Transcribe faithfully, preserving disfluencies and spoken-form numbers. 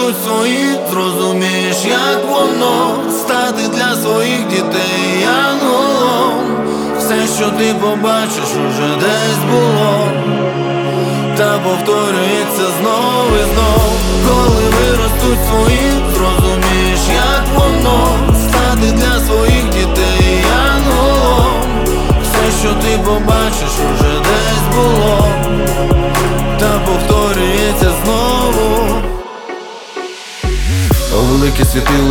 виростуть свої, зрозумієш, як воно стати для своїх дітей янголом. Все, що ти побачиш, уже десь було, та повторюється знов і знов. Коли виростуть свої, зрозумієш, як воно стати для своїх дітей янголом. Все, що ти побачиш, уже десь було, та повторюється знову. О, велике світило